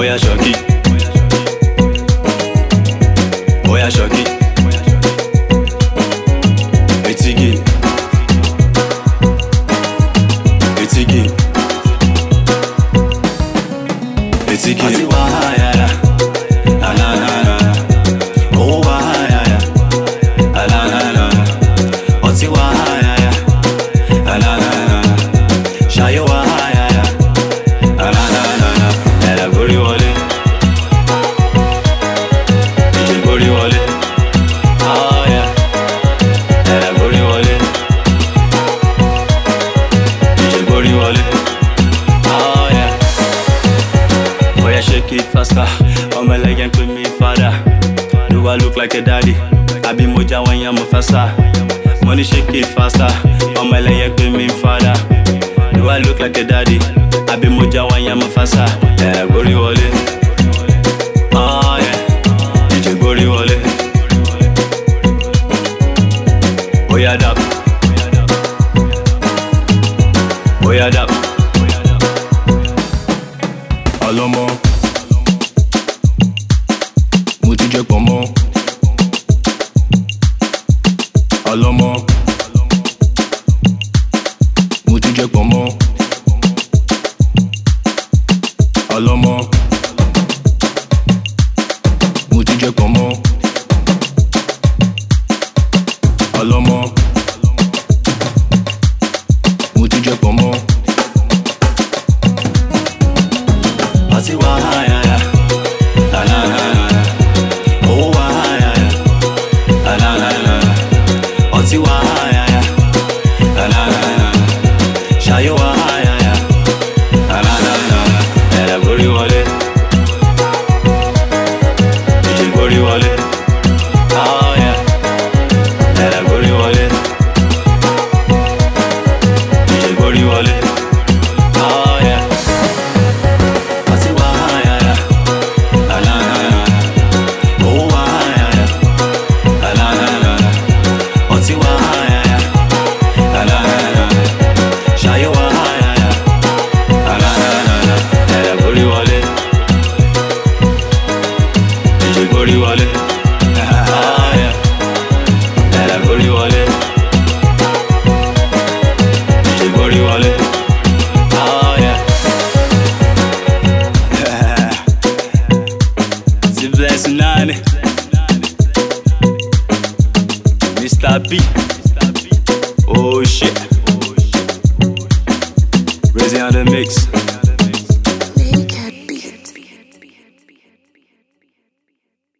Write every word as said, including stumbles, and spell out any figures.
Oya shoki, oya shoki, etigi, etigi, etigi. Ati wahayaya, ala la la, oh wahayaya, ala la la, ati wahayaya, ala la la, shayo wahayaya, ala la la, ela gori wale, ije gori wale, ah yeah, ela gori wale, ije gori wale, ah yeah. Boy, I shake it faster. On my leg and put me father. Do I look like a daddy? I be moja when I'm a faster. Money shake it faster. On my leg and put me father. Do I look like a daddy? I be moja when I'm a faster. Yeah, gori wale. Ah yeah, D J gori wale. Boy, I dap. Boy, I dap. Alomo, mo ti jẹ pọ̀nmọ́. Alomo, mo ti jẹ pọ̀nmọ́. Alomo, mo ti jẹ pọ̀nmọ́. Alomo, mo ti jẹ pọ̀nmọ́. Ati wahayaya, la la la la, oh wahayaya, la la la la, ati wahayaya, la la la la, shayo wahayaya, la la la la, ela gori wale, ije gori wale, ah yeah, ela gori wale, ije gori wale, ah yeah. Gori wale, ah yeah, ela gori wale, ije gori wale, ah yeah. Si bless nane, Mister B, oh shit.